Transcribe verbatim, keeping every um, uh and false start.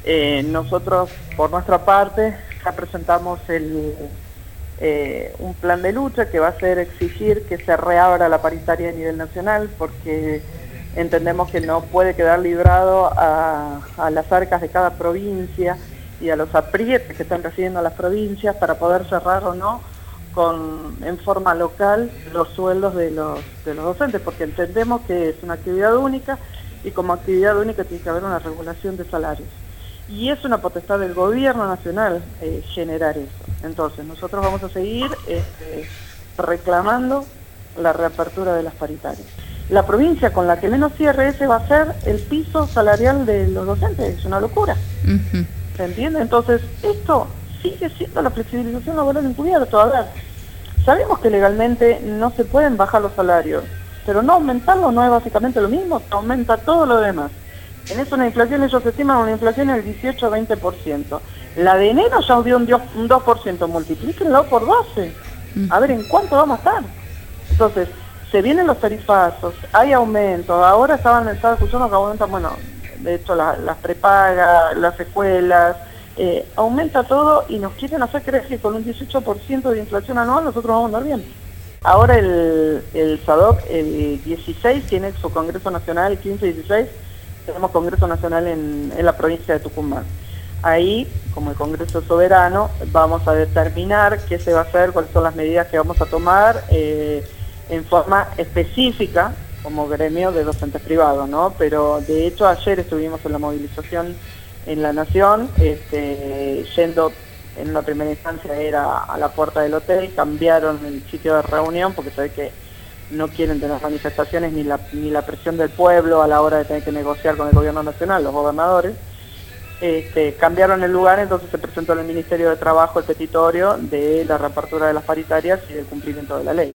Eh, nosotros, por nuestra parte, ya presentamos el, eh, un plan de lucha que va a ser exigir que se reabra la paritaria a nivel nacional, porque entendemos que no puede quedar librado a, a las arcas de cada provincia y a los aprietes que están recibiendo las provincias para poder cerrar o no con, en forma local los sueldos de los, de los docentes, porque entendemos que es una actividad única y como actividad única tiene que haber una regulación de salarios. Y es una potestad del gobierno nacional eh, generar eso. Entonces, nosotros vamos a seguir este, reclamando la reapertura de las paritarias. La provincia con la que menos cierre ese va a ser el piso salarial de los docentes, es una locura. Uh-huh. ¿Se entiende? Entonces, esto sigue siendo la flexibilización laboral encubierto. A ver, sabemos que legalmente no se pueden bajar los salarios, pero no aumentarlo no es básicamente lo mismo, se aumenta todo lo demás. En eso una inflación, ellos estiman una inflación del dieciocho a veinte por ciento. La de enero ya dio un dos por ciento, multiplíquenlo por doce. A ver, ¿en cuánto vamos a estar? Entonces, se vienen los tarifazos, hay aumento, ahora estaban, estaba escuchando que aumentan, bueno, de hecho la, las prepagas, las escuelas, eh, aumenta todo y nos quieren hacer creer que con un dieciocho por ciento de inflación anual nosotros vamos a andar bien. Ahora el, el S A D O C, el dieciséis, tiene su Congreso Nacional, el quince y dieciséis, tenemos Congreso Nacional en, en la provincia de Tucumán. Ahí, como el Congreso es soberano, vamos a determinar qué se va a hacer, cuáles son las medidas que vamos a tomar eh, en forma específica como gremio de docentes privados, ¿no? Pero de hecho ayer estuvimos en la movilización en La Nación, este, yendo en una primera instancia era a la puerta del hotel, cambiaron el sitio de reunión porque se ve que no quieren tener manifestaciones ni la, ni la presión del pueblo a la hora de tener que negociar con el gobierno nacional, los gobernadores. Este, cambiaron el lugar, entonces se presentó en el Ministerio de Trabajo el petitorio de la reapertura de las paritarias y del cumplimiento de la ley.